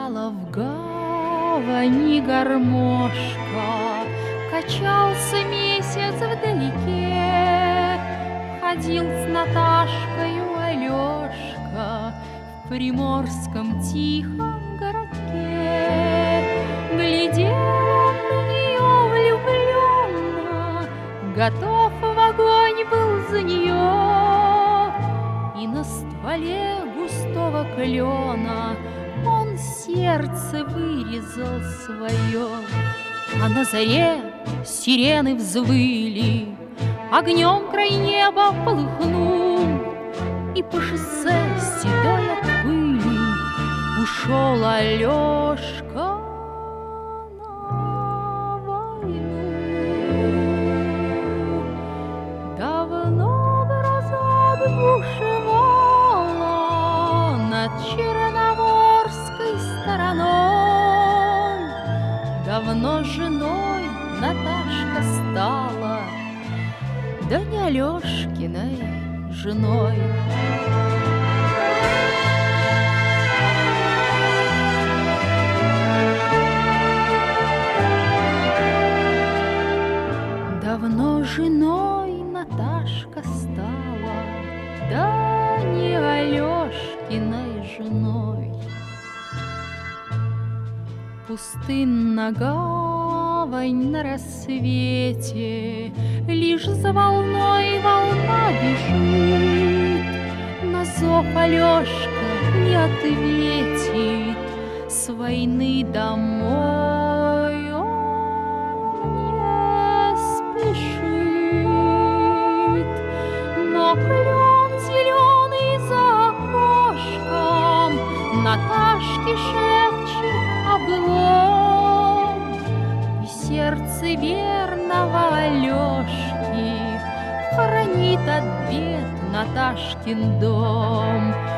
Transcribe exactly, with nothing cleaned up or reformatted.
играла в гавани гармошка, качался месяц вдалеке, ходил с Наташкою Алешка в приморском тихом городке. Глядел он на нее влюбленно, готов в огонь был за нее, и на стволе густого клена он сердце вырезал свое. А на заре сирены взвыли, огнем край неба полыхнул, и по шоссе седой от пыли ушел Алешка на войну. Давно гроза бушевала над Черноморской стороной, давно женой Наташка стала, да не Алешкиной женой. Давно женой Наташка стала, да не Алешкиной женой. Пустынна гавань на рассвете, лишь за волной волна бежит. На зов Алешка не ответит, с войны домой он не спешит. Но клен зеленый за окошком Наташке шепчет о былом, и сердце верного Алешки хранит от бед Наташкин дом.